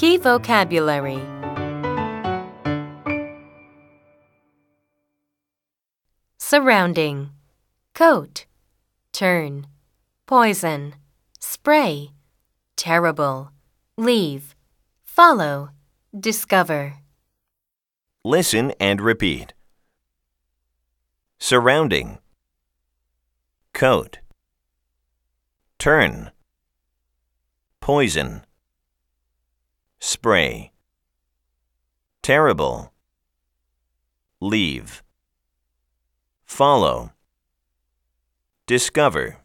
Key vocabulary. Surrounding. Coat. Turn. Poison. Spray. Terrible. Leave. Follow. Discover. Listen and repeat. Surrounding. Coat. Turn. Poison. Spray. Terrible. Leave. Follow. Discover.